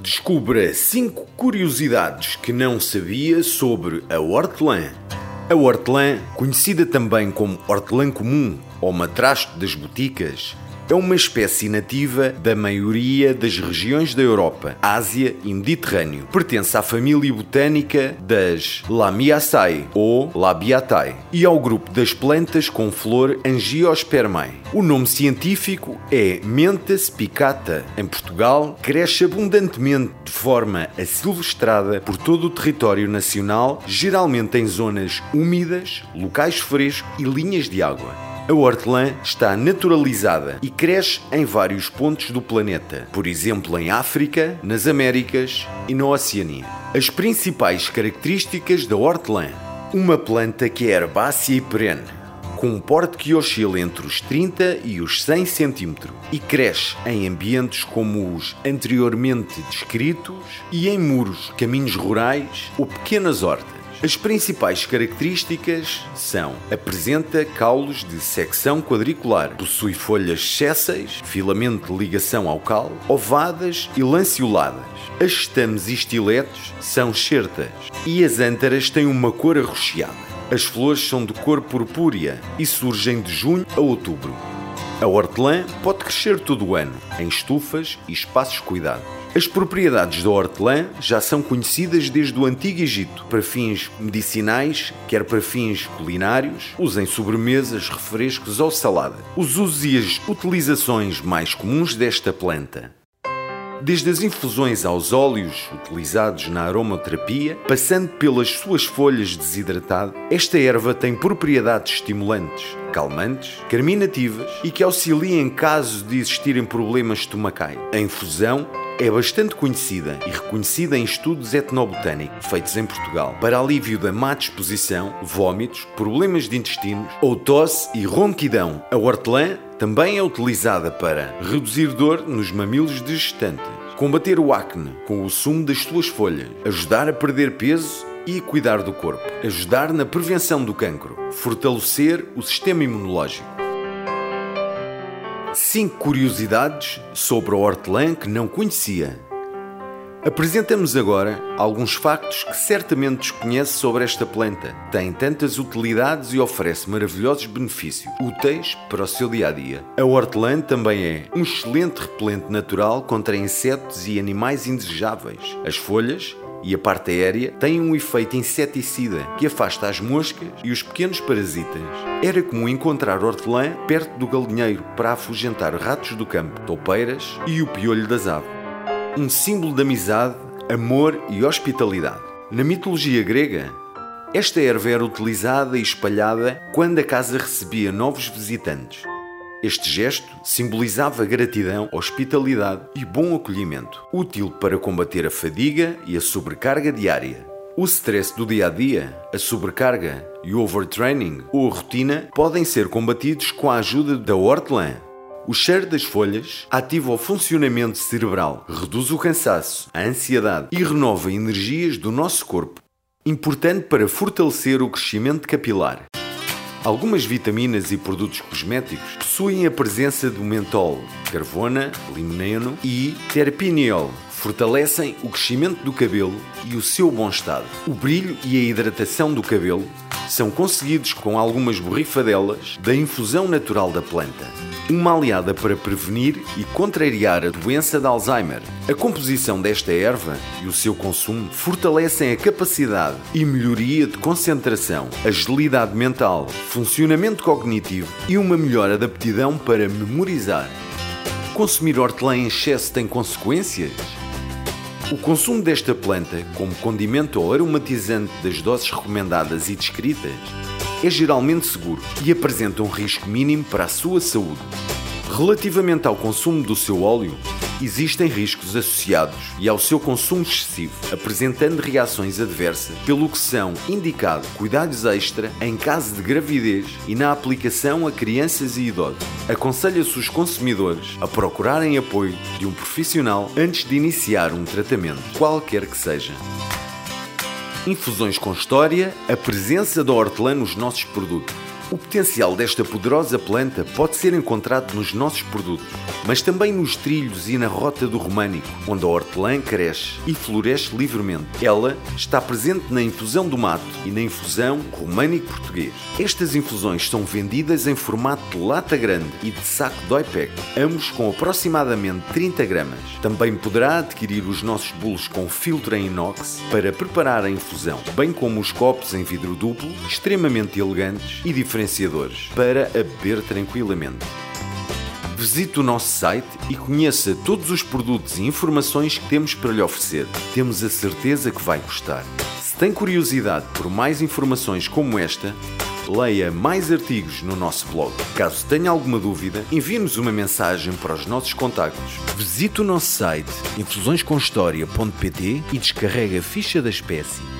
Descubra 5 curiosidades que não sabia sobre a hortelã. A hortelã, conhecida também como hortelã comum ou matrasto das boticas, é uma espécie nativa da maioria das regiões da Europa, Ásia e Mediterrâneo. Pertence à família botânica das Lamiaceae ou Labiatae e ao grupo das plantas com flor Angiospermae. O nome científico é Mentha spicata. Em Portugal, cresce abundantemente de forma asilvestrada por todo o território nacional, geralmente em zonas úmidas, locais frescos e linhas de água. A hortelã está naturalizada e cresce em vários pontos do planeta, por exemplo em África, nas Américas e na Oceania. As principais características da hortelã: uma planta que é herbácea e perene, com um porte que oscila entre os 30 e os 100 cm e cresce em ambientes como os anteriormente descritos e em muros, caminhos rurais ou pequenas hortas. As principais características são: apresenta caules de secção quadricular, possui folhas sésseis, filamento de ligação ao caule, ovadas e lanceoladas. As estames e estiletos são xertas e as ântaras têm uma cor arroxeada. As flores são de cor purpúrea e surgem de junho a outubro. A hortelã pode crescer todo o ano, em estufas e espaços cuidados. As propriedades da hortelã já são conhecidas desde o Antigo Egito, para fins medicinais, quer para fins culinários, uso em sobremesas, refrescos ou salada. Os usos e as utilizações mais comuns desta planta: desde as infusões aos óleos utilizados na aromaterapia, passando pelas suas folhas desidratadas, esta erva tem propriedades estimulantes, calmantes, carminativas e que auxiliam em caso de existirem problemas estomacais. A infusão é bastante conhecida e reconhecida em estudos etnobotânicos feitos em Portugal para alívio da má disposição, vômitos, problemas de intestinos ou tosse e ronquidão. A hortelã também é utilizada para reduzir dor nos mamilos de gestantes, combater o acne com o sumo das suas folhas, ajudar a perder peso e cuidar do corpo, ajudar na prevenção do cancro, fortalecer o sistema imunológico. 5 curiosidades sobre a hortelã que não conhecia. Apresentamos agora alguns factos que certamente desconhece sobre esta planta. Tem tantas utilidades e oferece maravilhosos benefícios, úteis para o seu dia-a-dia. A hortelã também é um excelente repelente natural contra insetos e animais indesejáveis. As folhas e a parte aérea têm um efeito inseticida que afasta as moscas e os pequenos parasitas. Era comum encontrar hortelã perto do galinheiro para afugentar ratos do campo, toupeiras e o piolho das aves. Um símbolo de amizade, amor e hospitalidade. Na mitologia grega, esta erva era utilizada e espalhada quando a casa recebia novos visitantes. Este gesto simbolizava gratidão, hospitalidade e bom acolhimento, útil para combater a fadiga e a sobrecarga diária. O stress do dia-a-dia, a sobrecarga e o overtraining ou a rotina podem ser combatidos com a ajuda da hortelã. O cheiro das folhas ativa o funcionamento cerebral, reduz o cansaço, a ansiedade e renova energias do nosso corpo, importante para fortalecer o crescimento capilar. Algumas vitaminas e produtos cosméticos possuem a presença do mentol, carvona, limoneno e terpineol. Fortalecem o crescimento do cabelo e o seu bom estado. O brilho e a hidratação do cabelo são conseguidos com algumas borrifadelas da infusão natural da planta, uma aliada para prevenir e contrariar a doença de Alzheimer. A composição desta erva e o seu consumo fortalecem a capacidade e melhoria de concentração, agilidade mental, funcionamento cognitivo e uma melhor aptidão para memorizar. Consumir hortelã em excesso tem consequências? O consumo desta planta, como condimento ou aromatizante das doses recomendadas e descritas, é geralmente seguro e apresenta um risco mínimo para a sua saúde. Relativamente ao consumo do seu óleo, existem riscos associados e ao seu consumo excessivo, apresentando reações adversas, pelo que são indicados cuidados extra em caso de gravidez e na aplicação a crianças e idosos. Aconselha-se os consumidores a procurarem apoio de um profissional antes de iniciar um tratamento, qualquer que seja. Infusões com história, a presença da hortelã nos nossos produtos. O potencial desta poderosa planta pode ser encontrado nos nossos produtos, mas também nos trilhos e na rota do românico, onde a hortelã cresce e floresce livremente. Ela está presente na infusão do mato e na infusão românico português. Estas infusões são vendidas em formato de lata grande e de saco Doypec, ambos com aproximadamente 30 gramas. Também poderá adquirir os nossos bolos com filtro em inox para preparar a infusão, bem como os copos em vidro duplo, extremamente elegantes e diferenciadores para a beber tranquilamente. Visite o nosso site e conheça todos os produtos e informações que temos para lhe oferecer. Temos a certeza que vai gostar. Se tem curiosidade por mais informações como esta, leia mais artigos no nosso blog. Caso tenha alguma dúvida, envie-nos uma mensagem para os nossos contactos. Visite o nosso site infusõescomhistoria.pt e descarregue a ficha da espécie.